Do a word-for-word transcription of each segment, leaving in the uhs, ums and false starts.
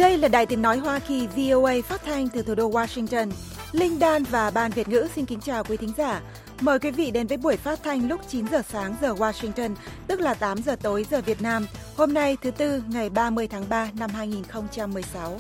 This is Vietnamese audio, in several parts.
Đây là Đài Tiếng Nói Hoa Kỳ vê o a phát thanh từ thủ đô Washington. Linh Dan và Ban Việt ngữ xin kính chào quý thính giả. Mời quý vị đến với buổi phát thanh lúc chín giờ sáng giờ Washington, tức là tám giờ tối giờ Việt Nam. Hôm nay thứ Tư, ngày ba mươi tháng ba năm hai nghìn không trăm mười sáu.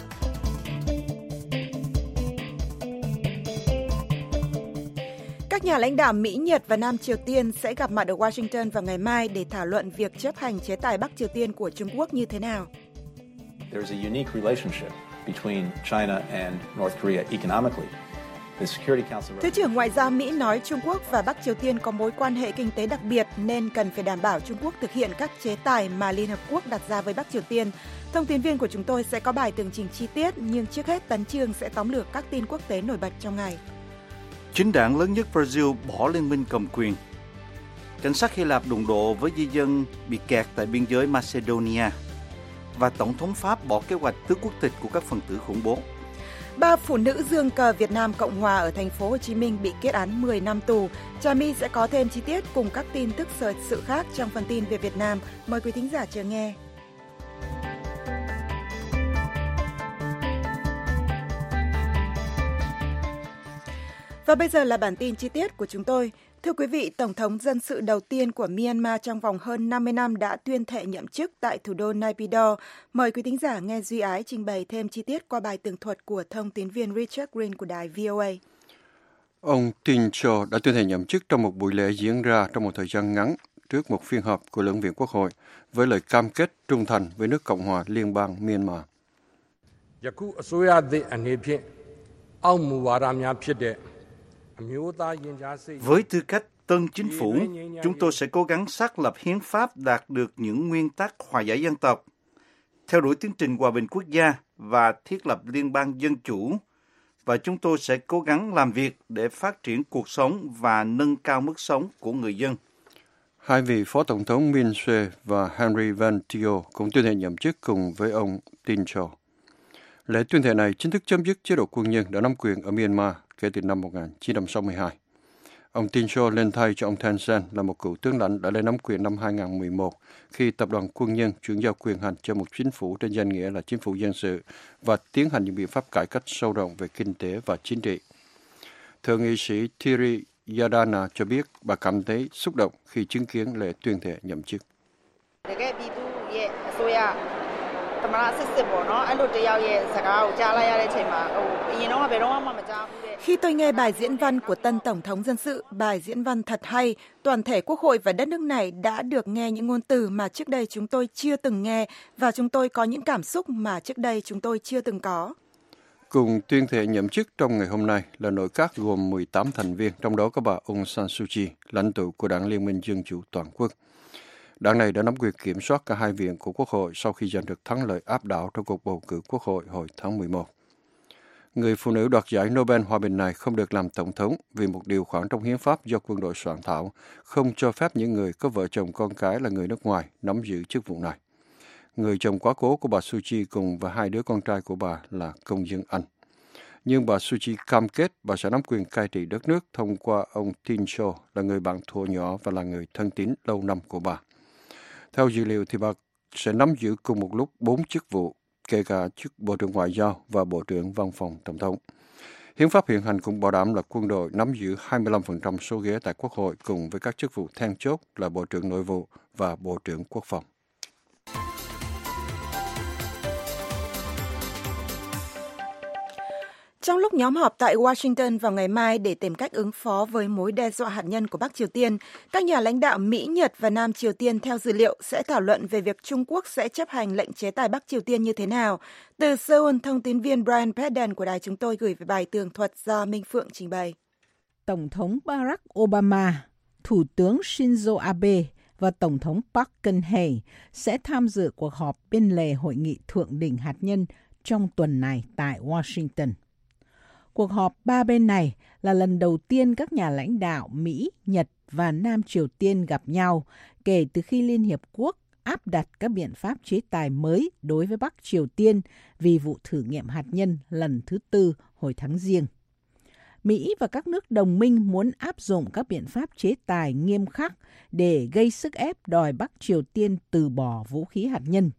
Các nhà lãnh đạo Mỹ, Nhật và Nam Triều Tiên sẽ gặp mặt ở Washington vào ngày mai để thảo luận việc chấp hành chế tài Bắc Triều Tiên của Trung Quốc như thế nào. There's a unique relationship between China and North Korea economically. The Security Council... Thứ trưởng Ngoại giao Mỹ nói Trung Quốc và Bắc Triều Tiên có mối quan hệ kinh tế đặc biệt nên cần phải đảm bảo Trung Quốc thực hiện các chế tài mà Liên Hợp Quốc đặt ra với Bắc Triều Tiên. Thông tin viên của chúng tôi sẽ có bài tường trình chi tiết, nhưng trước hết Tấn Chương sẽ tóm lược các tin quốc tế nổi bật trong ngày. Chính đảng lớn nhất Brazil bỏ liên minh cầm quyền. Cảnh sát Hy Lạp đụng độ với di dân bị kẹt tại biên giới Macedonia. Và Tổng thống Pháp bỏ kế hoạch tước quốc tịch của các phần tử khủng bố. Ba phụ nữ giương cờ Việt Nam Cộng Hòa ở thành phố Hồ Chí Minh bị kết án mười năm tù. Trà My sẽ có thêm chi tiết cùng các tin tức thời sự khác trong phần tin về Việt Nam. Mời quý thính giả chờ nghe. Và bây giờ là bản tin chi tiết của chúng tôi. Thưa quý vị, Tổng thống dân sự đầu tiên của Myanmar trong vòng hơn năm mươi năm đã tuyên thệ nhậm chức tại thủ đô Naypyidaw. Mời quý thính giả nghe Duy Ái trình bày thêm chi tiết qua bài tường thuật của thông tín viên Richard Green của đài vê o a. Ông Tin Cho đã tuyên thệ nhậm chức trong một buổi lễ diễn ra trong một thời gian ngắn trước một phiên họp của Lưỡng viện Quốc hội với lời cam kết trung thành với nước Cộng hòa Liên bang Myanmar. Với tư cách tân chính phủ, chúng tôi sẽ cố gắng xác lập hiến pháp đạt được những nguyên tắc hòa giải dân tộc, theo đuổi tiến trình hòa bình quốc gia và thiết lập liên bang dân chủ, và chúng tôi sẽ cố gắng làm việc để phát triển cuộc sống và nâng cao mức sống của người dân. Hai vị Phó Tổng thống Min Suê và Henry Van Thieu cũng tuyên thệ nhậm chức cùng với ông Tin Cho. Lễ tuyên thệ này chính thức chấm dứt chế độ quân nhân đã nắm quyền ở Myanmar kể từ năm một nghìn chín trăm sáu mươi hai. Ông Tin Cho lên thay cho ông Thein Sein là một cựu tướng lãnh đã lên nắm quyền năm hai nghìn không trăm mười một khi tập đoàn quân nhân chuyển giao quyền hành cho một chính phủ trên danh nghĩa là chính phủ dân sự và tiến hành những biện pháp cải cách sâu rộng về kinh tế và chính trị. Thượng nghị sĩ Thierry Yadana cho biết bà cảm thấy xúc động khi chứng kiến lễ tuyên thệ nhậm chức. Khi tôi nghe bài diễn văn của tân Tổng thống dân sự, bài diễn văn thật hay, toàn thể Quốc hội và đất nước này đã được nghe những ngôn từ mà trước đây chúng tôi chưa từng nghe và chúng tôi có những cảm xúc mà trước đây chúng tôi chưa từng có. Cùng tuyên thệ nhậm chức trong ngày hôm nay là nội các gồm mười tám thành viên, trong đó có bà Aung San Suu Kyi, lãnh tụ của Đảng Liên minh Dân chủ Toàn quốc. Đảng này đã nắm quyền kiểm soát cả hai viện của Quốc hội sau khi giành được thắng lợi áp đảo trong cuộc bầu cử Quốc hội hồi tháng mười một. Người phụ nữ đoạt giải Nobel Hòa bình này không được làm tổng thống vì một điều khoản trong hiến pháp do quân đội soạn thảo không cho phép những người có vợ chồng con cái là người nước ngoài nắm giữ chức vụ này. Người chồng quá cố của bà Suu Kyi cùng và hai đứa con trai của bà là công dân Anh. Nhưng bà Suu Kyi cam kết bà sẽ nắm quyền cai trị đất nước thông qua ông Tin Cho là người bạn thuở nhỏ và là người thân tín lâu năm của bà. Theo dữ liệu thì bà sẽ nắm giữ cùng một lúc bốn chức vụ, kể cả chức Bộ trưởng Ngoại giao và Bộ trưởng Văn phòng Tổng thống. Hiến pháp hiện hành cũng bảo đảm là quân đội nắm giữ hai mươi lăm phần trăm số ghế tại Quốc hội cùng với các chức vụ then chốt là Bộ trưởng Nội vụ và Bộ trưởng Quốc phòng. Trong lúc nhóm họp tại Washington vào ngày mai để tìm cách ứng phó với mối đe dọa hạt nhân của Bắc Triều Tiên, các nhà lãnh đạo Mỹ, Nhật và Nam Triều Tiên theo dữ liệu sẽ thảo luận về việc Trung Quốc sẽ chấp hành lệnh chế tài Bắc Triều Tiên như thế nào. Từ Seoul, thông tín viên Brian Padden của đài chúng tôi gửi về bài tường thuật do Minh Phượng trình bày. Tổng thống Barack Obama, Thủ tướng Shinzo Abe và Tổng thống Park Geun-hye sẽ tham dự cuộc họp bên lề hội nghị thượng đỉnh hạt nhân trong tuần này tại Washington. Cuộc họp ba bên này là lần đầu tiên các nhà lãnh đạo Mỹ, Nhật và Nam Triều Tiên gặp nhau kể từ khi Liên Hiệp Quốc áp đặt các biện pháp chế tài mới đối với Bắc Triều Tiên vì vụ thử nghiệm hạt nhân lần thứ tư hồi tháng Giêng. Mỹ và các nước đồng minh muốn áp dụng các biện pháp chế tài nghiêm khắc để gây sức ép đòi Bắc Triều Tiên từ bỏ vũ khí hạt nhân.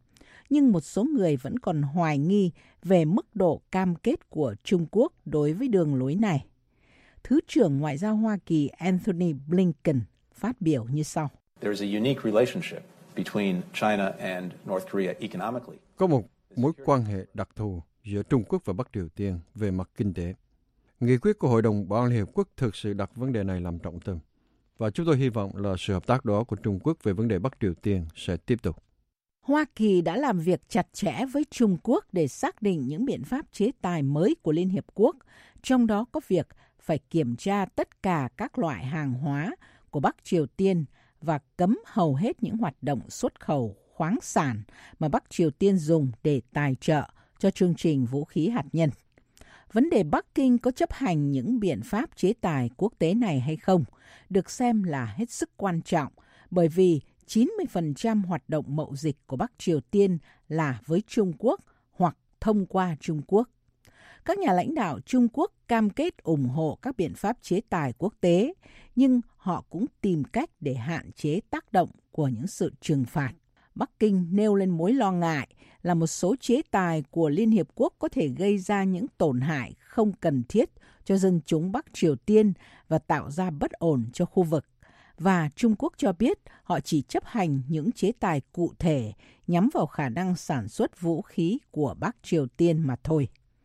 nhưng một số người vẫn còn hoài nghi về mức độ cam kết của Trung Quốc đối với đường lối này. Thứ trưởng Ngoại giao Hoa Kỳ Antony Blinken phát biểu như sau. There's a unique relationship between China and North Korea economically. Có một mối quan hệ đặc thù giữa Trung Quốc và Bắc Triều Tiên về mặt kinh tế. Nghị quyết của Hội đồng Bảo an Liên Hợp Quốc thực sự đặt vấn đề này làm trọng tâm. Và chúng tôi hy vọng là sự hợp tác đó của Trung Quốc về vấn đề Bắc Triều Tiên sẽ tiếp tục. Hoa Kỳ đã làm việc chặt chẽ với Trung Quốc để xác định những biện pháp chế tài mới của Liên Hiệp Quốc, trong đó có việc phải kiểm tra tất cả các loại hàng hóa của Bắc Triều Tiên và cấm hầu hết những hoạt động xuất khẩu khoáng sản mà Bắc Triều Tiên dùng để tài trợ cho chương trình vũ khí hạt nhân. Vấn đề Bắc Kinh có chấp hành những biện pháp chế tài quốc tế này hay không được xem là hết sức quan trọng, bởi vì chín mươi phần trăm hoạt động mậu dịch của Bắc Triều Tiên là với Trung Quốc hoặc thông qua Trung Quốc. Các nhà lãnh đạo Trung Quốc cam kết ủng hộ các biện pháp chế tài quốc tế, nhưng họ cũng tìm cách để hạn chế tác động của những sự trừng phạt. Bắc Kinh nêu lên mối lo ngại là một số chế tài của Liên Hiệp Quốc có thể gây ra những tổn hại không cần thiết cho dân chúng Bắc Triều Tiên và tạo ra bất ổn cho khu vực. Và Trung Quốc cho biết họ chỉ chấp hành những chế tài cụ thể nhắm vào khả năng sản xuất vũ khí của Bắc Triều Tiên mà thôi.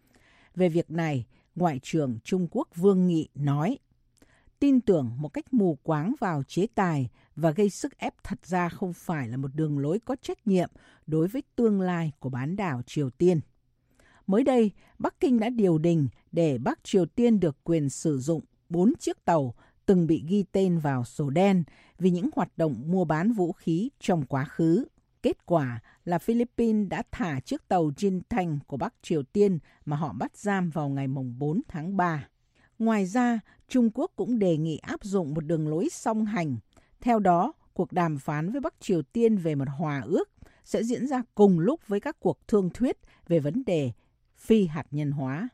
Về việc này, Ngoại trưởng Trung Quốc Vương Nghị nói, tin tưởng một cách mù quáng vào chế tài và gây sức ép thật ra không phải là một đường lối có trách nhiệm đối với tương lai của bán đảo Triều Tiên. Mới đây, Bắc Kinh đã điều đình để Bắc Triều Tiên được quyền sử dụng bốn chiếc tàu từng bị ghi tên vào sổ đen vì những hoạt động mua bán vũ khí trong quá khứ. Kết quả là Philippines đã thả chiếc tàu Jin Thanh của Bắc Triều Tiên mà họ bắt giam vào ngày bốn tháng ba. Ngoài ra, Trung Quốc cũng đề nghị áp dụng một đường lối song hành. Theo đó, cuộc đàm phán với Bắc Triều Tiên về một hòa ước sẽ diễn ra cùng lúc với các cuộc thương thuyết về vấn đề phi hạt nhân hóa.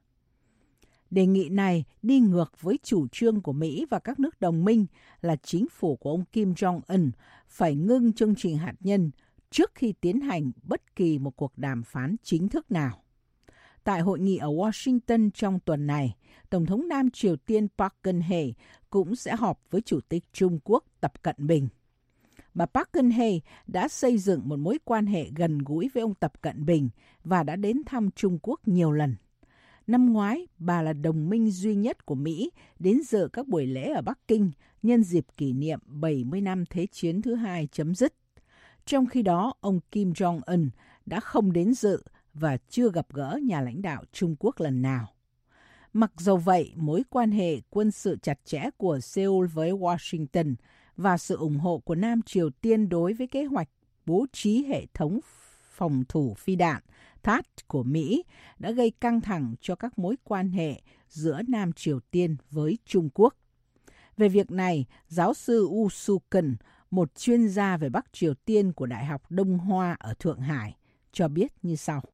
Đề nghị này đi ngược với chủ trương của Mỹ và các nước đồng minh là chính phủ của ông Kim Jong-un phải ngưng chương trình hạt nhân trước khi tiến hành bất kỳ một cuộc đàm phán chính thức nào. Tại hội nghị ở Washington trong tuần này, Tổng thống Nam Triều Tiên Park Geun-hye cũng sẽ họp với Chủ tịch Trung Quốc Tập Cận Bình. Bà Park Geun-hye đã xây dựng một mối quan hệ gần gũi với ông Tập Cận Bình và đã đến thăm Trung Quốc nhiều lần. Năm ngoái, bà là đồng minh duy nhất của Mỹ đến dự các buổi lễ ở Bắc Kinh nhân dịp kỷ niệm bảy mươi năm Thế chiến thứ hai chấm dứt. Trong khi đó, ông Kim Jong-un đã không đến dự và chưa gặp gỡ nhà lãnh đạo Trung Quốc lần nào. Mặc dầu vậy, mối quan hệ quân sự chặt chẽ của Seoul với Washington và sự ủng hộ của Nam Triều Tiên đối với kế hoạch bố trí hệ thống phòng thủ phi đạn THAAD của Mỹ đã gây căng thẳng cho các mối quan hệ giữa Nam Triều Tiên với Trung Quốc. Về việc này, giáo sư Woo Soo-keun, một chuyên gia về Bắc Triều Tiên của Đại học Đông Hoa ở Thượng Hải, cho biết như sau.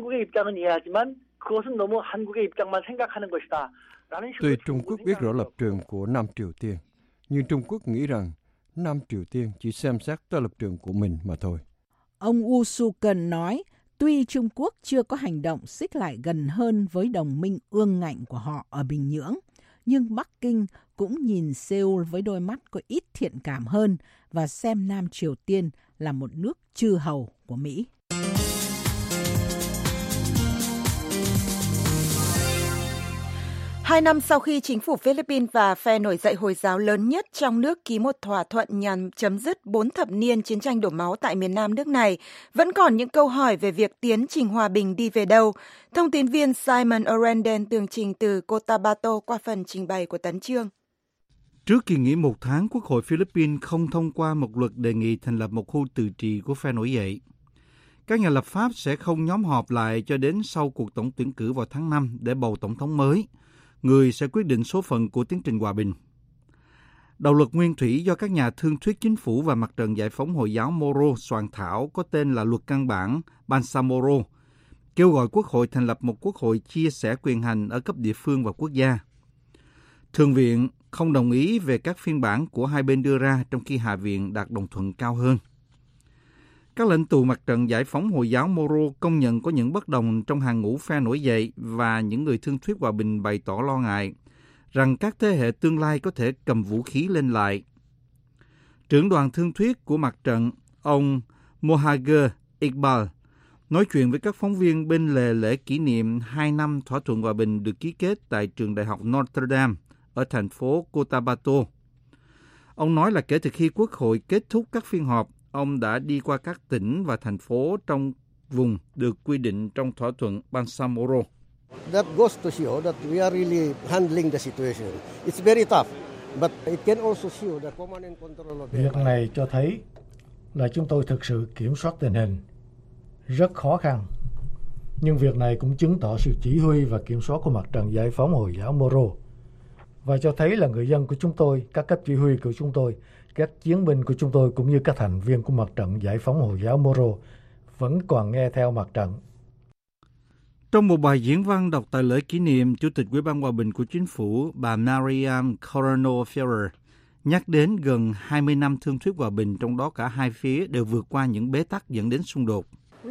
Tuy Trung Quốc biết rõ lập trường của Nam Triều Tiên, nhưng Trung Quốc nghĩ rằng Nam Triều Tiên chỉ xem xét tới lập trường của mình mà thôi. Ông Woo Soo-keun nói, tuy Trung Quốc chưa có hành động xích lại gần hơn với đồng minh ương ngạnh của họ ở Bình Nhưỡng, nhưng Bắc Kinh cũng nhìn Seoul với đôi mắt có ít thiện cảm hơn và xem Nam Triều Tiên là một nước chư hầu của Mỹ. Hai năm sau khi chính phủ Philippines và phe nổi dậy Hồi giáo lớn nhất trong nước ký một thỏa thuận nhằm chấm dứt bốn thập niên chiến tranh đổ máu tại miền Nam nước này, vẫn còn những câu hỏi về việc tiến trình hòa bình đi về đâu. Thông tin viên Simon Orenden tường trình từ Cotabato qua phần trình bày của Tấn Chương. Trước kỳ nghỉ một tháng, Quốc hội Philippines không thông qua một luật đề nghị thành lập một khu tự trị của phe nổi dậy. Các nhà lập pháp sẽ không nhóm họp lại cho đến sau cuộc tổng tuyển cử vào tháng năm để bầu tổng thống mới, người sẽ quyết định số phận của tiến trình hòa bình. Đạo luật nguyên thủy do các nhà thương thuyết chính phủ và mặt trận giải phóng Hồi giáo Moro soạn thảo có tên là Luật Căn bản Bangsamoro, kêu gọi Quốc hội thành lập một quốc hội chia sẻ quyền hành ở cấp địa phương và quốc gia. Thượng viện không đồng ý về các phiên bản của hai bên đưa ra, trong khi Hạ viện đạt đồng thuận cao hơn. Các lãnh tụ mặt trận giải phóng Hồi giáo Moro công nhận có những bất đồng trong hàng ngũ phe nổi dậy và những người thương thuyết hòa bình bày tỏ lo ngại rằng các thế hệ tương lai có thể cầm vũ khí lên lại. Trưởng đoàn thương thuyết của mặt trận, ông Mohager Iqbal, nói chuyện với các phóng viên bên lề lễ kỷ niệm hai năm thỏa thuận hòa bình được ký kết tại trường đại học Notre Dame ở thành phố Cotabato. Ông nói là kể từ khi Quốc hội kết thúc các phiên họp, ông đã đi qua các tỉnh và thành phố trong vùng được quy định trong thỏa thuận Bangsamoro. That goes to show that we are really handling the situation. It's very tough, but it can also show the command and control of the... Việc này cho thấy là chúng tôi thực sự kiểm soát tình hình rất khó khăn. Nhưng việc này cũng chứng tỏ sự chỉ huy và kiểm soát của mặt trận giải phóng Hồi giáo Moro và cho thấy là người dân của chúng tôi, các cấp chỉ huy của chúng tôi, các chiến binh của chúng tôi cũng như các thành viên của mặt trận giải phóng Hồi giáo Moro vẫn còn nghe theo mặt trận. Trong một bài diễn văn đọc tại lễ kỷ niệm, Chủ tịch Ủy ban Hòa bình của Chính phủ, bà Mariam Corona Ferrer, nhắc đến gần hai mươi năm thương thuyết hòa bình, trong đó cả hai phía đều vượt qua những bế tắc dẫn đến xung đột.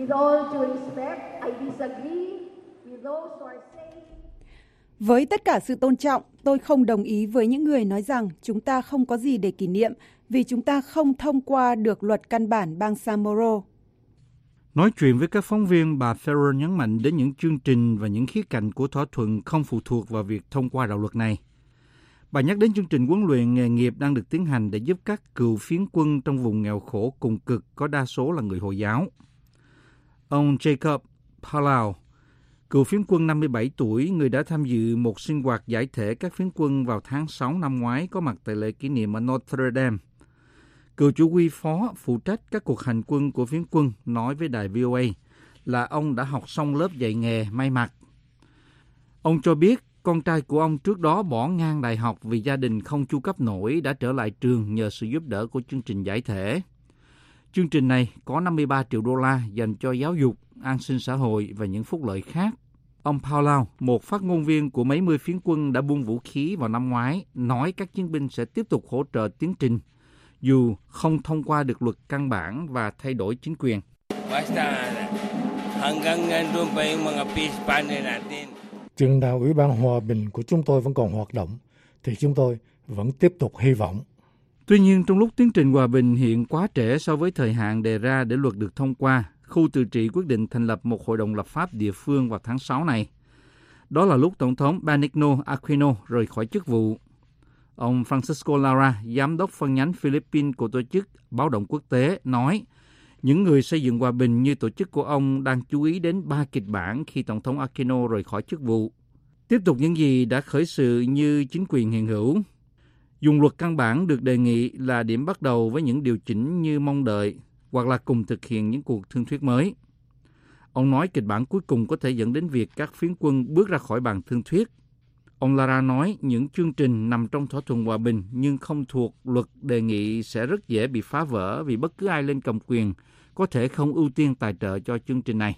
Với tất cả sự tôn trọng, tôi không đồng ý với những người nói rằng chúng ta không có gì để kỷ niệm vì chúng ta không thông qua được luật căn bản Bangsamoro. Nói chuyện với các phóng viên, bà Ferrer nhấn mạnh đến những chương trình và những khía cạnh của thỏa thuận không phụ thuộc vào việc thông qua đạo luật này. Bà nhắc đến chương trình huấn luyện nghề nghiệp đang được tiến hành để giúp các cựu phiến quân trong vùng nghèo khổ cùng cực có đa số là người Hồi giáo. Ông Jacob Palau, cựu phiến quân năm mươi bảy tuổi, người đã tham dự một sinh hoạt giải thể các phiến quân vào tháng sáu năm ngoái, có mặt tại lễ kỷ niệm ở Notre Dame. Cựu chủ huy phó phụ trách các cuộc hành quân của phiến quân nói với đài vê o a là ông đã học xong lớp dạy nghề may mặc. Ông cho biết con trai của ông trước đó bỏ ngang đại học vì gia đình không chu cấp nổi đã trở lại trường nhờ sự giúp đỡ của chương trình giải thể. Chương trình này có năm mươi ba triệu đô la dành cho giáo dục, an sinh xã hội và những phúc lợi khác. Ông Paulau, một phát ngôn viên của mấy mươi phiến quân đã buông vũ khí vào năm ngoái, nói các chiến binh sẽ tiếp tục hỗ trợ tiến trình, dù không thông qua được luật căn bản và thay đổi chính quyền. Chừng nào Ủy ban Hòa bình của chúng tôi vẫn còn hoạt động, thì chúng tôi vẫn tiếp tục hy vọng. Tuy nhiên, trong lúc tiến trình hòa bình hiện quá trễ so với thời hạn đề ra để luật được thông qua, khu tự trị quyết định thành lập một hội đồng lập pháp địa phương vào tháng sáu này. Đó là lúc Tổng thống Benigno Aquino rời khỏi chức vụ. Ông Francisco Lara, giám đốc phân nhánh Philippines của tổ chức Báo động Quốc tế, nói những người xây dựng hòa bình như tổ chức của ông đang chú ý đến ba kịch bản khi Tổng thống Aquino rời khỏi chức vụ. Tiếp tục những gì đã khởi sự như chính quyền hiện hữu. Dùng luật căn bản được đề nghị là điểm bắt đầu với những điều chỉnh như mong đợi, hoặc là cùng thực hiện những cuộc thương thuyết mới. Ông nói kịch bản cuối cùng có thể dẫn đến việc các phiến quân bước ra khỏi bàn thương thuyết. Ông Lara nói những chương trình nằm trong thỏa thuận hòa bình nhưng không thuộc luật đề nghị sẽ rất dễ bị phá vỡ vì bất cứ ai lên cầm quyền có thể không ưu tiên tài trợ cho chương trình này.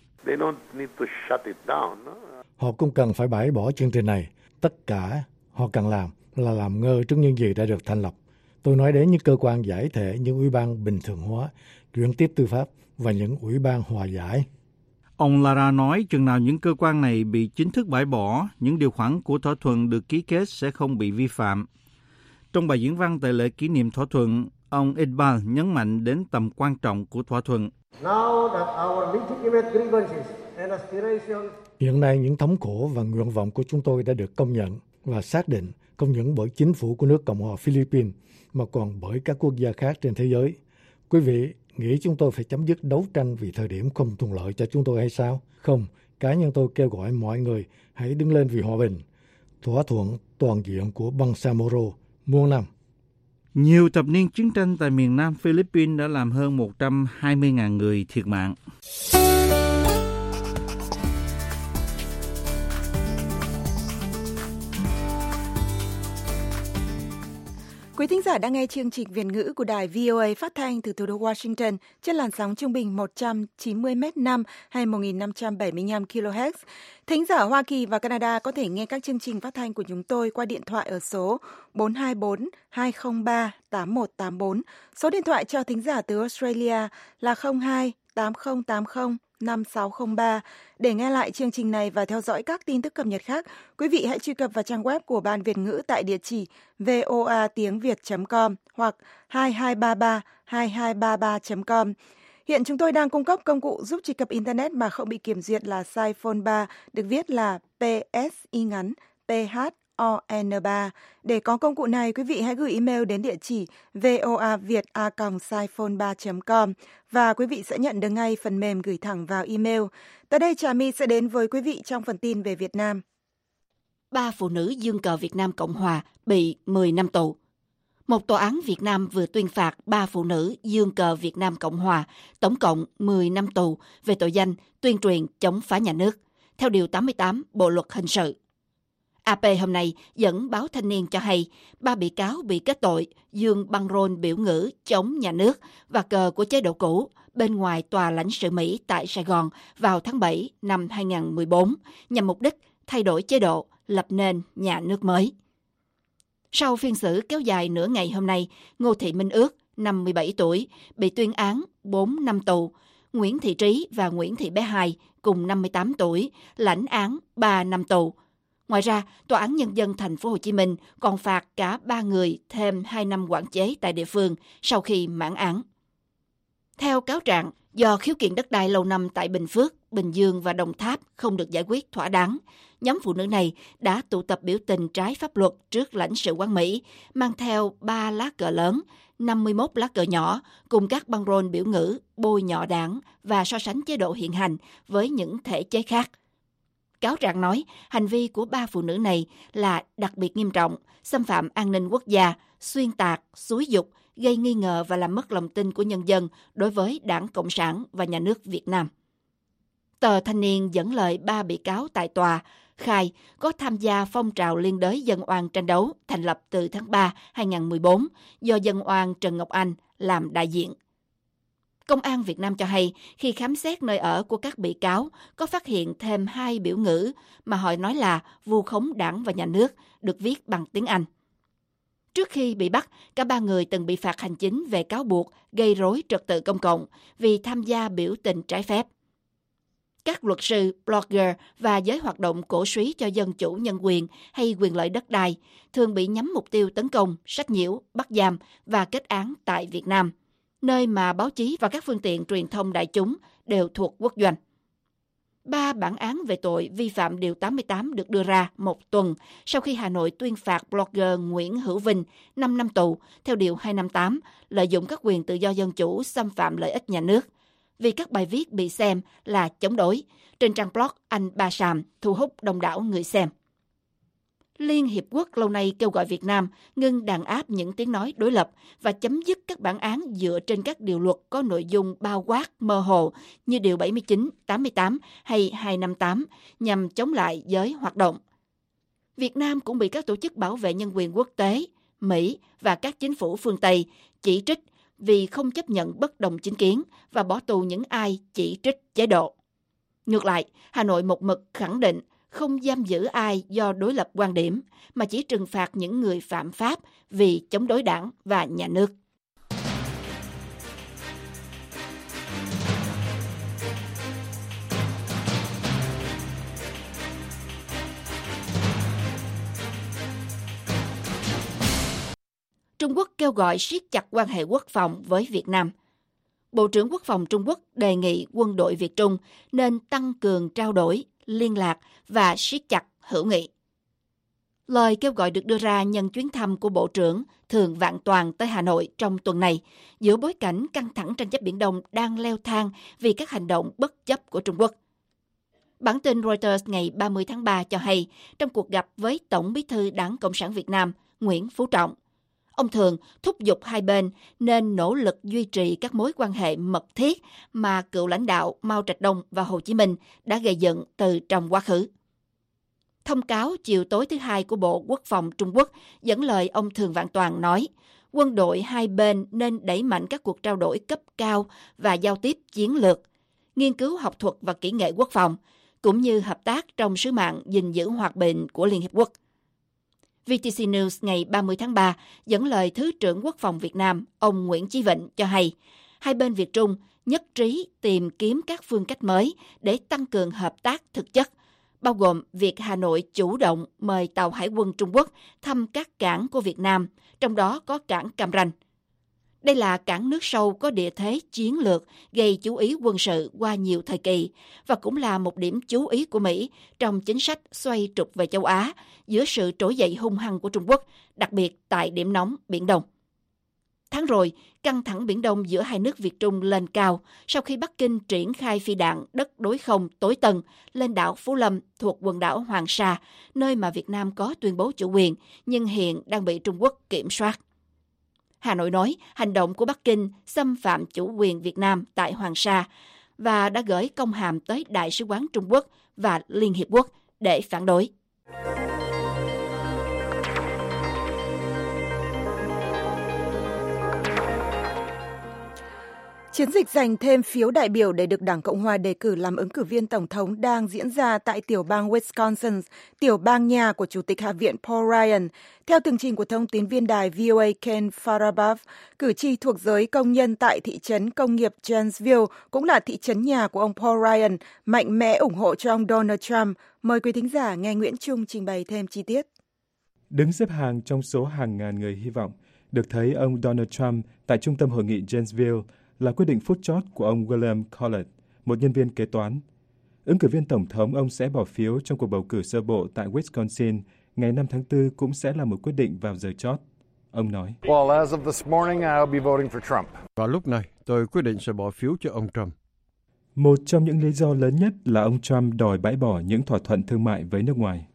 Họ cũng cần phải bãi bỏ chương trình này. Tất cả họ cần làm là làm ngơ trước những gì đã được thành lập. Tôi nói đến những cơ quan giải thể, những ủy ban bình thường hóa, chuyển tiếp tư pháp và những ủy ban hòa giải. Ông Lara nói chừng nào những cơ quan này bị chính thức bãi bỏ, những điều khoản của thỏa thuận được ký kết sẽ không bị vi phạm. Trong bài diễn văn tại lễ kỷ niệm thỏa thuận, ông Iqbal nhấn mạnh đến tầm quan trọng của thỏa thuận. Hiện nay những thống khổ và nguyện vọng của chúng tôi đã được công nhận và xác định không những bởi chính phủ của nước Cộng hòa Philippines mà còn bởi các quốc gia khác trên thế giới. Quý vị nghĩ chúng tôi phải chấm dứt đấu tranh vì thời điểm không thuận lợi cho chúng tôi hay sao? Không, cá nhân tôi kêu gọi mọi người hãy đứng lên vì hòa bình. Thỏa thuận toàn diện của Bangsamoro muôn năm. Nhiều thập niên chiến tranh tại miền Nam Philippines đã làm hơn một trăm hai mươi nghìn người thiệt mạng. Quý thính giả đang nghe chương trình Việt ngữ của đài vê o a phát thanh từ thủ đô Washington trên làn sóng trung bình một trăm chín mươi mét năm hay một nghìn năm trăm bảy mươi lăm ki lô héc. Thính giả Hoa Kỳ và Canada có thể nghe các chương trình phát thanh của chúng tôi qua điện thoại ở số bốn hai bốn hai không ba tám một tám bốn. Số điện thoại cho thính giả từ Australia là không hai tám không tám không năm sáu không ba. Để nghe lại chương trình này và theo dõi các tin tức cập nhật khác, quý vị hãy truy cập vào trang web của Ban Việt ngữ tại địa chỉ voa tiếng việt chấm com hoặc hai hai ba ba hai hai ba ba chấm com. Hiện chúng tôi đang cung cấp công cụ giúp truy cập Internet mà không bị kiểm duyệt là Siphon ba, được viết là pê ét y ngắn P H O N ba. Để có công cụ này, quý vị hãy gửi email đến địa chỉ voaviet a còng siphon ba chấm com và quý vị sẽ nhận được ngay phần mềm gửi thẳng vào email. Tới đây Trà My sẽ đến với quý vị trong phần tin về Việt Nam. Ba phụ nữ giương cờ Việt Nam Cộng Hòa bị mười năm tù. Một tòa án Việt Nam vừa tuyên phạt ba phụ nữ giương cờ Việt Nam Cộng Hòa tổng cộng mười năm tù về tội danh tuyên truyền chống phá nhà nước, theo Điều tám mươi tám Bộ Luật Hình sự. a pê hôm nay dẫn báo Thanh niên cho hay ba bị cáo bị kết tội giương băng rôn biểu ngữ chống nhà nước và cờ của chế độ cũ bên ngoài tòa lãnh sự Mỹ tại Sài Gòn vào tháng bảy năm hai nghìn không trăm mười bốn nhằm mục đích thay đổi chế độ, lập nên nhà nước mới. Sau phiên xử kéo dài nửa ngày hôm nay, Ngô Thị Minh Ước, năm mươi bảy tuổi, bị tuyên án bốn năm tù. Nguyễn Thị Trí và Nguyễn Thị Bé Hai, cùng năm mươi tám tuổi, lãnh án ba năm tù. Ngoài ra, Tòa án Nhân dân Thành phố Hồ Chí Minh còn phạt cả ba người thêm hai năm quản chế tại địa phương sau khi mãn án. Theo cáo trạng, do khiếu kiện đất đai lâu năm tại Bình Phước, Bình Dương và Đồng Tháp không được giải quyết thỏa đáng, nhóm phụ nữ này đã tụ tập biểu tình trái pháp luật trước lãnh sự quán Mỹ, mang theo ba lá cờ lớn, năm mươi mốt lá cờ nhỏ, cùng các băng rôn biểu ngữ, bôi nhọ đảng và so sánh chế độ hiện hành với những thể chế khác. Cáo trạng nói, hành vi của ba phụ nữ này là đặc biệt nghiêm trọng, xâm phạm an ninh quốc gia, xuyên tạc, xúi dục, gây nghi ngờ và làm mất lòng tin của nhân dân đối với Đảng Cộng sản và nhà nước Việt Nam. Tờ Thanh niên dẫn lời ba bị cáo tại tòa, khai có tham gia phong trào liên đới dân oan tranh đấu thành lập từ tháng ba năm hai nghìn không trăm mười bốn do dân oan Trần Ngọc Anh làm đại diện. Công an Việt Nam cho hay khi khám xét nơi ở của các bị cáo có phát hiện thêm hai biểu ngữ mà họ nói là vu khống đảng và nhà nước, được viết bằng tiếng Anh. Trước khi bị bắt, cả ba người từng bị phạt hành chính về cáo buộc gây rối trật tự công cộng vì tham gia biểu tình trái phép. Các luật sư, blogger và giới hoạt động cổ súy cho dân chủ nhân quyền hay quyền lợi đất đai thường bị nhắm mục tiêu tấn công, sách nhiễu, bắt giam và kết án tại Việt Nam, nơi mà báo chí và các phương tiện truyền thông đại chúng đều thuộc quốc doanh. Ba bản án về tội vi phạm Điều tám mươi tám được đưa ra một tuần sau khi Hà Nội tuyên phạt blogger Nguyễn Hữu Vinh năm năm tù theo Điều hai trăm năm mươi tám, lợi dụng các quyền tự do dân chủ xâm phạm lợi ích nhà nước, vì các bài viết bị xem là chống đối trên trang blog Anh Ba Sàm thu hút đông đảo người xem. Liên Hiệp Quốc lâu nay kêu gọi Việt Nam ngưng đàn áp những tiếng nói đối lập và chấm dứt các bản án dựa trên các điều luật có nội dung bao quát mơ hồ như Điều bảy mươi chín, tám mươi tám hay hai trăm năm mươi tám nhằm chống lại giới hoạt động. Việt Nam cũng bị các tổ chức bảo vệ nhân quyền quốc tế, Mỹ và các chính phủ phương Tây chỉ trích vì không chấp nhận bất đồng chính kiến và bỏ tù những ai chỉ trích chế độ. Ngược lại, Hà Nội một mực khẳng định không giam giữ ai do đối lập quan điểm, mà chỉ trừng phạt những người phạm pháp vì chống đối đảng và nhà nước. Trung Quốc kêu gọi siết chặt quan hệ quốc phòng với Việt Nam. Bộ trưởng Quốc phòng Trung Quốc đề nghị quân đội Việt Trung nên tăng cường trao đổi, liên lạc và siết chặt hữu nghị. Lời kêu gọi được đưa ra nhân chuyến thăm của Bộ trưởng Thường Vạn Toàn tới Hà Nội trong tuần này, giữa bối cảnh căng thẳng tranh chấp Biển Đông đang leo thang vì các hành động bất chấp của Trung Quốc. Bản tin Reuters ngày ba mươi tháng ba cho hay, trong cuộc gặp với Tổng Bí thư Đảng Cộng sản Việt Nam Nguyễn Phú Trọng, ông Thường thúc giục hai bên nên nỗ lực duy trì các mối quan hệ mật thiết mà cựu lãnh đạo Mao Trạch Đông và Hồ Chí Minh đã gây dựng từ trong quá khứ. Thông cáo chiều tối thứ Hai của Bộ Quốc phòng Trung Quốc dẫn lời ông Thường Vạn Toàn nói, quân đội hai bên nên đẩy mạnh các cuộc trao đổi cấp cao và giao tiếp chiến lược, nghiên cứu học thuật và kỹ nghệ quốc phòng, cũng như hợp tác trong sứ mạng gìn giữ hòa bình của Liên Hiệp Quốc. vê tê xê News ngày ba mươi tháng ba dẫn lời Thứ trưởng Quốc phòng Việt Nam, ông Nguyễn Chí Vịnh cho hay, hai bên Việt Trung nhất trí tìm kiếm các phương cách mới để tăng cường hợp tác thực chất, bao gồm việc Hà Nội chủ động mời tàu Hải quân Trung Quốc thăm các cảng của Việt Nam, trong đó có cảng Cam Ranh. Đây là cảng nước sâu có địa thế chiến lược gây chú ý quân sự qua nhiều thời kỳ và cũng là một điểm chú ý của Mỹ trong chính sách xoay trục về châu Á giữa sự trỗi dậy hung hăng của Trung Quốc, đặc biệt tại điểm nóng Biển Đông. Tháng rồi, căng thẳng Biển Đông giữa hai nước Việt Trung lên cao sau khi Bắc Kinh triển khai phi đạn đất đối không tối tân lên đảo Phú Lâm thuộc quần đảo Hoàng Sa, nơi mà Việt Nam có tuyên bố chủ quyền nhưng hiện đang bị Trung Quốc kiểm soát. Hà Nội nói hành động của Bắc Kinh xâm phạm chủ quyền Việt Nam tại Hoàng Sa và đã gửi công hàm tới Đại sứ quán Trung Quốc và Liên Hiệp Quốc để phản đối. Chiến dịch giành thêm phiếu đại biểu để được Đảng Cộng hòa đề cử làm ứng cử viên Tổng thống đang diễn ra tại tiểu bang Wisconsin, tiểu bang nhà của Chủ tịch Hạ viện Paul Ryan. Theo tường trình của thông tín viên đài vê o a Ken Farabov, cử tri thuộc giới công nhân tại thị trấn công nghiệp Janesville, cũng là thị trấn nhà của ông Paul Ryan, mạnh mẽ ủng hộ cho ông Donald Trump. Mời quý thính giả nghe Nguyễn Trung trình bày thêm chi tiết. Đứng xếp hàng trong số hàng ngàn người hy vọng được thấy ông Donald Trump tại trung tâm hội nghị Janesville là quyết định phút chót của ông William Collett, một nhân viên kế toán. Ứng cử viên tổng thống ông sẽ bỏ phiếu trong cuộc bầu cử sơ bộ tại Wisconsin ngày năm tháng tư cũng sẽ là một quyết định vào giờ chót. Ông nói, Vào lúc này, tôi quyết định sẽ bỏ phiếu cho ông Trump. Một trong những lý do lớn nhất là ông Trump đòi bãi bỏ những thỏa thuận thương mại với nước ngoài.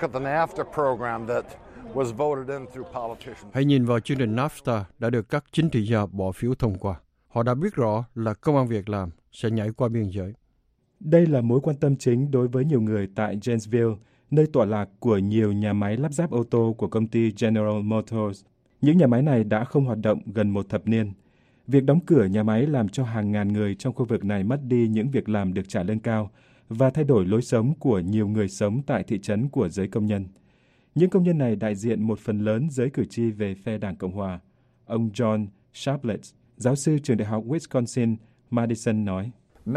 Hãy nhìn vào chương trình NAFTA đã được các chính trị gia bỏ phiếu thông qua. Họ đã biết rõ là công ăn việc làm sẽ nhảy qua biên giới. Đây là mối quan tâm chính đối với nhiều người tại Janesville, nơi tọa lạc của nhiều nhà máy lắp ráp ô tô của công ty General Motors. Những nhà máy này đã không hoạt động gần một thập niên. Việc đóng cửa nhà máy làm cho hàng ngàn người trong khu vực này mất đi những việc làm được trả lương cao và thay đổi lối sống của nhiều người sống tại thị trấn của giới công nhân. Những công nhân này đại diện một phần lớn giới cử tri về phe Đảng Cộng hòa. Ông John Sharpless, giáo sư trường đại học Wisconsin, Madison nói,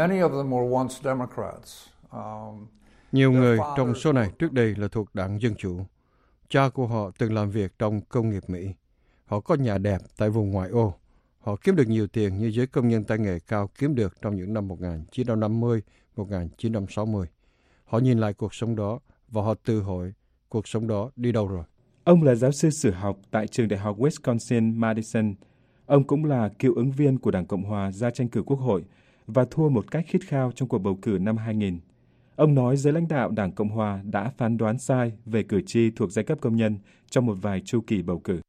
Nhiều người trong số này trước đây là thuộc Đảng Dân Chủ. Cha của họ từng làm việc trong công nghiệp Mỹ. Họ có nhà đẹp tại vùng ngoại ô. Họ kiếm được nhiều tiền như giới công nhân tay nghề cao kiếm được trong những năm một nghìn chín trăm năm mươi, một nghìn chín trăm sáu mươi. Họ nhìn lại cuộc sống đó và họ tự hỏi cuộc sống đó đi đâu rồi. Ông là giáo sư sử học tại trường đại học Wisconsin-Madison. Ông cũng là cựu ứng viên của Đảng Cộng hòa ra tranh cử quốc hội và thua một cách khít khao trong cuộc bầu cử năm hai nghìn. Ông nói giới lãnh đạo Đảng Cộng hòa đã phán đoán sai về cử tri thuộc giai cấp công nhân trong một vài chu kỳ bầu cử.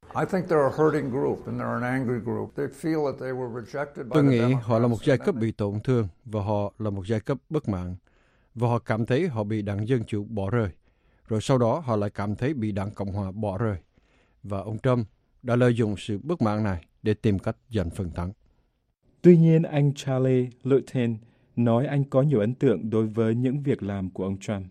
Tôi nghĩ họ là một giai cấp bị tổn thương và họ là một giai cấp bất mãn. Và họ cảm thấy họ bị Đảng Dân Chủ bỏ rơi. Rồi sau đó họ lại cảm thấy bị Đảng Cộng hòa bỏ rơi. Và ông Trump đã lợi dụng sự bất mãn này để tìm cách giành phần thắng. Tuy nhiên, anh Charlie Lutin nói anh có nhiều ấn tượng đối với những việc làm của ông Trump.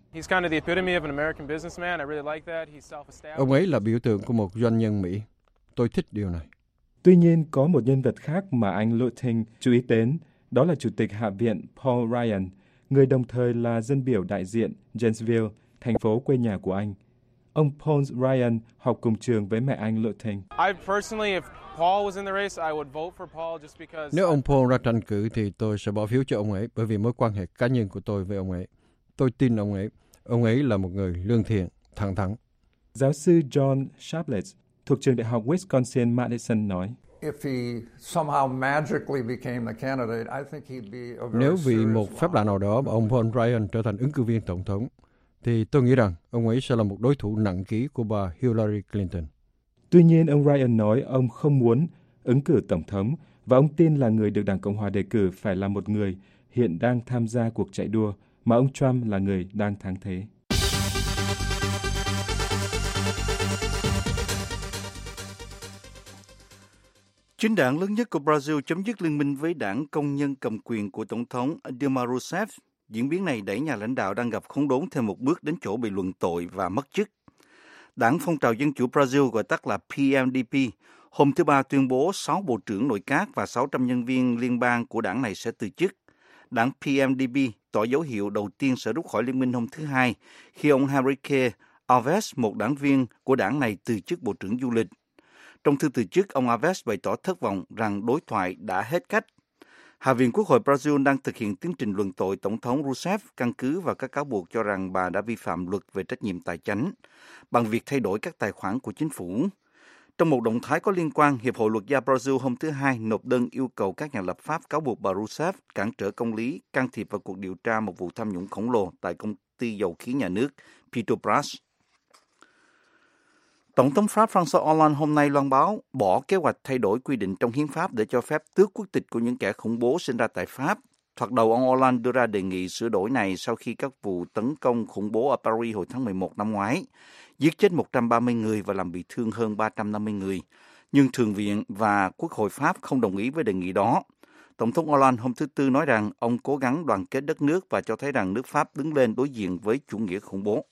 Ông ấy là biểu tượng của một doanh nhân Mỹ. Tôi thích điều này. Tuy nhiên, có một nhân vật khác mà anh Lutin chú ý đến, đó là Chủ tịch Hạ viện Paul Ryan, người đồng thời là dân biểu đại diện Janesville, thành phố quê nhà của anh. Ông Paul Ryan học cùng trường với mẹ anh Lutin. Nếu ông Paul ra tranh cử thì tôi sẽ bỏ phiếu cho ông ấy bởi vì mối quan hệ cá nhân của tôi với ông ấy. Tôi tin ông ấy. Ông ấy là một người lương thiện, thẳng thắn. Giáo sư John Sharpless thuộc trường đại học Wisconsin-Madison nói, Nếu vì một phép lạ nào đó mà ông Paul Ryan trở thành ứng cử viên tổng thống, thì tôi nghĩ rằng ông ấy sẽ là một đối thủ nặng ký của bà Hillary Clinton. Tuy nhiên, ông Ryan nói ông không muốn ứng cử tổng thống và ông tin là người được Đảng Cộng hòa đề cử phải là một người hiện đang tham gia cuộc chạy đua mà ông Trump là người đang thắng thế. Chính đảng lớn nhất của Brazil chấm dứt liên minh với đảng công nhân cầm quyền của Tổng thống Dilma Rousseff. Diễn biến này đẩy nhà lãnh đạo đang gặp khốn đốn thêm một bước đến chỗ bị luận tội và mất chức. Đảng Phong trào Dân chủ Brazil, gọi tắt là pê em đê pê, hôm thứ Ba tuyên bố sáu bộ trưởng nội các và sáu trăm nhân viên liên bang của đảng này sẽ từ chức. Đảng pê em đê pê tỏ dấu hiệu đầu tiên sẽ rút khỏi liên minh hôm thứ Hai khi ông Henrique Alves, một đảng viên của đảng này, từ chức Bộ trưởng Du lịch. Trong thư từ chức, ông Alves bày tỏ thất vọng rằng đối thoại đã hết cách. Hạ viện Quốc hội Brazil đang thực hiện tiến trình luận tội Tổng thống Rousseff căn cứ vào các cáo buộc cho rằng bà đã vi phạm luật về trách nhiệm tài chánh bằng việc thay đổi các tài khoản của chính phủ. Trong một động thái có liên quan, Hiệp hội Luật gia Brazil hôm thứ Hai nộp đơn yêu cầu các nhà lập pháp cáo buộc bà Rousseff cản trở công lý, can thiệp vào cuộc điều tra một vụ tham nhũng khổng lồ tại công ty dầu khí nhà nước Petrobras. Tổng thống Pháp François Hollande hôm nay loan báo bỏ kế hoạch thay đổi quy định trong hiến pháp để cho phép tước quốc tịch của những kẻ khủng bố sinh ra tại Pháp. Thoạt đầu, ông Hollande đưa ra đề nghị sửa đổi này sau khi các vụ tấn công khủng bố ở Paris hồi tháng mười một năm ngoái, giết chết một trăm ba mươi người và làm bị thương hơn ba trăm năm mươi người. Nhưng Thượng viện và Quốc hội Pháp không đồng ý với đề nghị đó. Tổng thống Hollande hôm thứ Tư nói rằng ông cố gắng đoàn kết đất nước và cho thấy rằng nước Pháp đứng lên đối diện với chủ nghĩa khủng bố.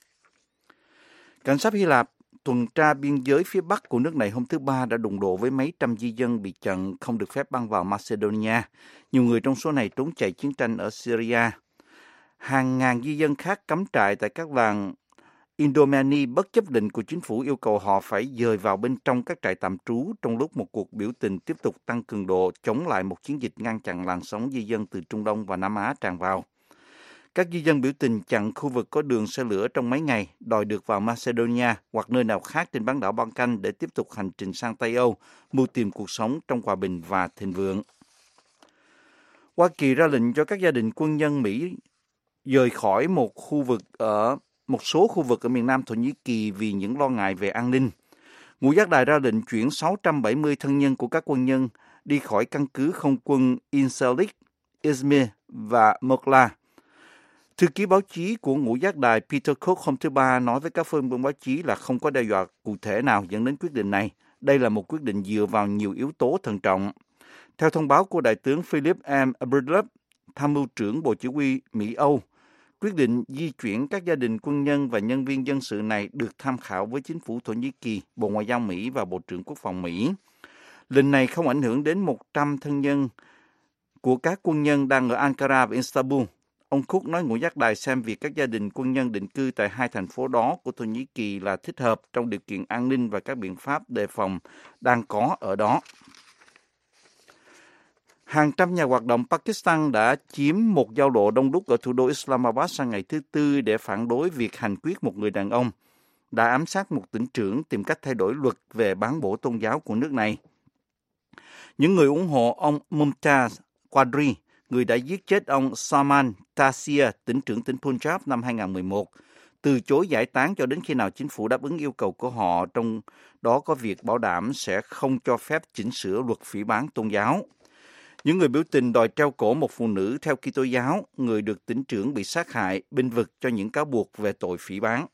Cảnh sát Hy Lạp tuần tra biên giới phía bắc của nước này hôm thứ Ba đã đụng độ với mấy trăm di dân bị chặn không được phép băng vào Macedonia. Nhiều người trong số này trốn chạy chiến tranh ở Syria. Hàng ngàn di dân khác cắm trại tại các làng Indomani bất chấp lệnh của chính phủ yêu cầu họ phải dời vào bên trong các trại tạm trú trong lúc một cuộc biểu tình tiếp tục tăng cường độ chống lại một chiến dịch ngăn chặn làn sóng di dân từ Trung Đông và Nam Á tràn vào. Các di dân biểu tình chặn khu vực có đường xe lửa trong mấy ngày, đòi được vào Macedonia hoặc nơi nào khác trên bán đảo Balkan để tiếp tục hành trình sang Tây Âu, mưu tìm cuộc sống trong hòa bình và thịnh vượng. Hoa Kỳ ra lệnh cho các gia đình quân nhân Mỹ rời khỏi một khu vực ở một số khu vực ở miền Nam Thổ Nhĩ Kỳ vì những lo ngại về an ninh. Ngũ Giác Đài ra lệnh chuyển sáu trăm bảy mươi thân nhân của các quân nhân đi khỏi căn cứ không quân Incirlik, Izmir và Mokla. Thư ký báo chí của Ngũ Giác Đài Peter Cook hôm thứ Ba nói với các phương báo chí là không có đe dọa cụ thể nào dẫn đến quyết định này. Đây là một quyết định dựa vào nhiều yếu tố thận trọng. Theo thông báo của Đại tướng Philip M. Breedlove, tham mưu trưởng Bộ Chỉ huy Mỹ-Âu, quyết định di chuyển các gia đình quân nhân và nhân viên dân sự này được tham khảo với chính phủ Thổ Nhĩ Kỳ, Bộ Ngoại giao Mỹ và Bộ trưởng Quốc phòng Mỹ. Lệnh này không ảnh hưởng đến một trăm thân nhân của các quân nhân đang ở Ankara và Istanbul. Ông Cook nói Ngũ Giác Đài xem việc các gia đình quân nhân định cư tại hai thành phố đó của Thổ Nhĩ Kỳ là thích hợp trong điều kiện an ninh và các biện pháp đề phòng đang có ở đó. Hàng trăm nhà hoạt động Pakistan đã chiếm một giao lộ đông đúc ở thủ đô Islamabad sang ngày thứ Tư để phản đối việc hành quyết một người đàn ông đã ám sát một tỉnh trưởng tìm cách thay đổi luật về bán bổ tôn giáo của nước này. Những người ủng hộ ông Mumtaz Quadri, người đã giết chết ông Salman Taseer, tỉnh trưởng tỉnh Punjab năm hai nghìn không trăm mười một, từ chối giải tán cho đến khi nào chính phủ đáp ứng yêu cầu của họ, trong đó có việc bảo đảm sẽ không cho phép chỉnh sửa luật phỉ báng tôn giáo. Những người biểu tình đòi treo cổ một phụ nữ theo Kitô giáo, người được tỉnh trưởng bị sát hại, bênh vực cho những cáo buộc về tội phỉ báng.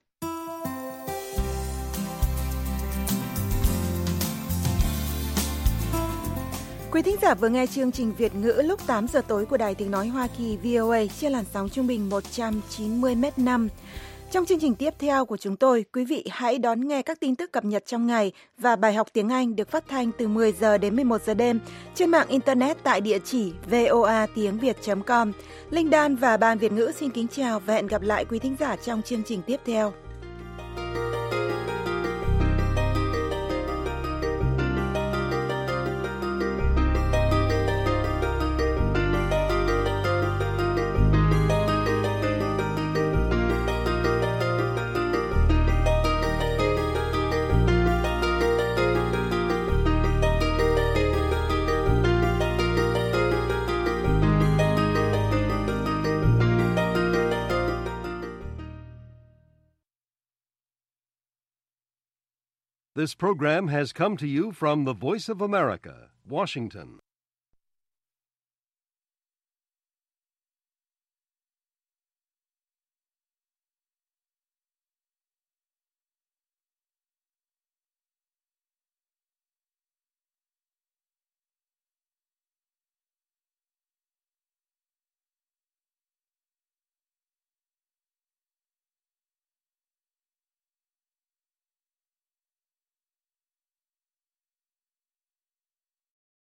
Quý thính giả vừa nghe chương trình Việt ngữ lúc tám giờ tối của Đài Tiếng Nói Hoa Kỳ vê o a trên làn sóng trung bình một trăm chín mươi mét năm. Trong chương trình tiếp theo của chúng tôi, quý vị hãy đón nghe các tin tức cập nhật trong ngày và bài học tiếng Anh được phát thanh từ mười giờ đến mười một giờ đêm trên mạng Internet tại địa chỉ voa tiếng việt chấm com. Linh Đan và Ban Việt ngữ xin kính chào và hẹn gặp lại quý thính giả trong chương trình tiếp theo. This program has come to you from the Voice of America, Washington.